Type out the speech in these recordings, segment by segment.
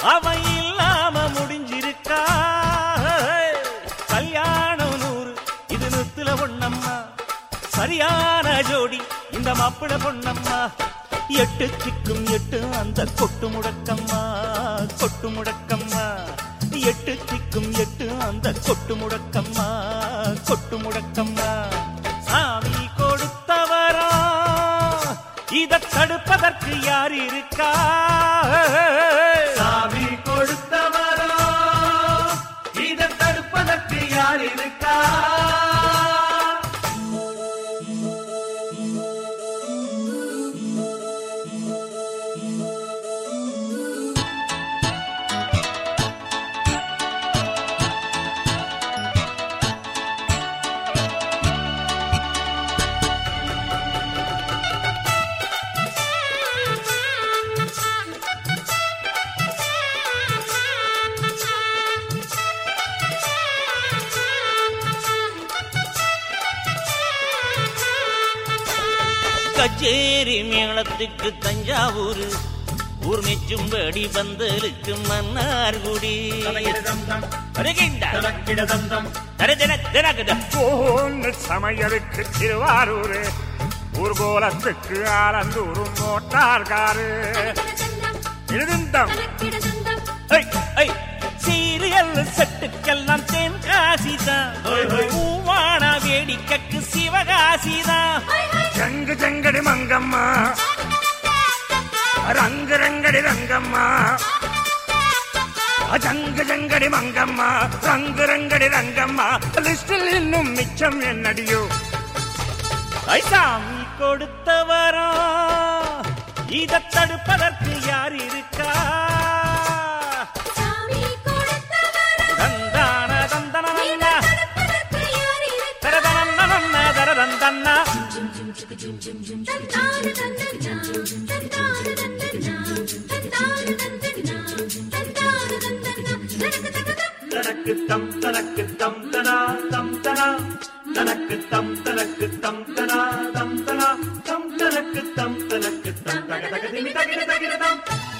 அவன் இல்லாம முடிஞ்சிருக்கா கல்யாணம் 100 இது 101 சரியான ஜோடி இந்த மாப்பிள பொண்ணம்மா 8 திக்கும் 8 அந்த கொட்டு முடக்கம்மா கொட்டு முடக்கம்மா 8 திக்கும் 8 அந்த கொட்டு முடக்கம்மா கொட்டு முடக்கம்மா சாமி கொடுத்தவரா இதை தடுப்பதற்கு யார் இருக்கா சாமி கொடுத்தவரா இதை தடுப்பதற்கு யார் இருக்கா கச்சேரி மேளத்துக்கு தஞ்சாவூர் ஊர் மெச்சும்படி பந்தலுக்கு மன்னார்குடி சமையலுக்கு திருவாரூர் ஊர்கோலத்துக்கு ஆலந்தூர் மோட்டார்காரு சீரியல் செட்டுக்கெல்லாம் தென்காசிதான் பூவான வேடிக்கைக்கு சிவகாசிதான் ஜங்கு ஜங்கடி மங்கம்மா ரங்கு ரங்கடி ரங்கம்மா ஜங்கு ஜங்கடி மங்கம்மா ரங்கு ரங்கடி ரங்கம்மா லிஸ்டில் இன்னும் மிச்சம் என்னடியோ சாமி கொடுத்தவரா இதை தடுப்பதற்கு யார் இருக்கா தந்தான தந்தன தரதன தரதந்தன்னா தனக்கு தம் தனக்கு தம் தனா தம் தனா தனக்கு தம் தனக்கு தம் தனா தம் தனா தம் தனக்கு தம் தனக்கு தம் தக தக திமி தகிட தகிட தம்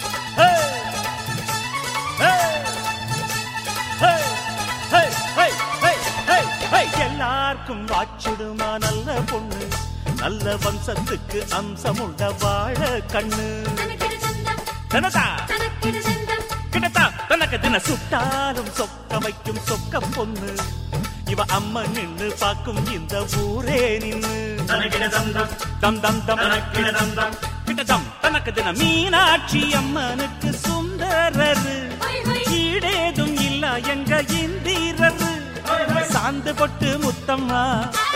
எல்லாருக்கும் வாச்சிடுமா நல்ல பொண்ணு நல்ல வம்சத்துக்கு அம்சமுள்ள வாழ கண்ணு தனதா கிடத்தா தனக்கு தின சுட்டாலும் சொக்க வைக்கும் சொக்க பொண்ணு இவ அம்மா நின்னு பாக்கும் இந்த ஊரே நின்னு தம் தம் தம் கிட்டதம் தனக்கு தின மீனாட்சி அம்மனுக்கு சுந்தரரு ஈடேதும் இல்ல எங்க இந்திரரு சாந்து பொட்டு முத்தம்மா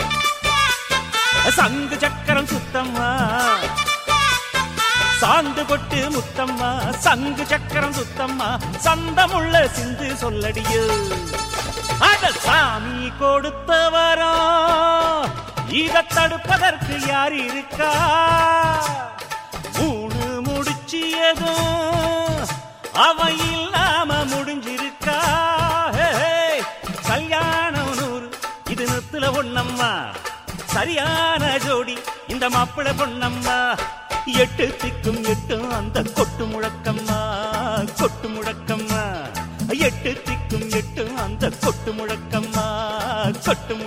சங்கு சக்கரம் சுத்தம்மா சாந்து கொட்டு முத்தம்மா சங்கு சக்கரம் சுத்தம்மா சந்தமுள்ள சிந்து சொல்லடியோ அத சாமி கொடுத்தவரா இதை தடுப்பதற்கு யார் இருக்கா 3 முடிச்சியதும் அவன் இல்லாம முடிஞ்சிருக்கா கல்யாணம் 100 இது 101 சரியான ஜோடி இந்த மாப்பிள பொண்ணம்மா 8 திக்கும் 8 அந்த கொட்டு முழக்கம்மா கொட்டு முழக்கம்மா 8 திக்கும் 8 அந்த கொட்டு முழக்கம்மா கொட்டு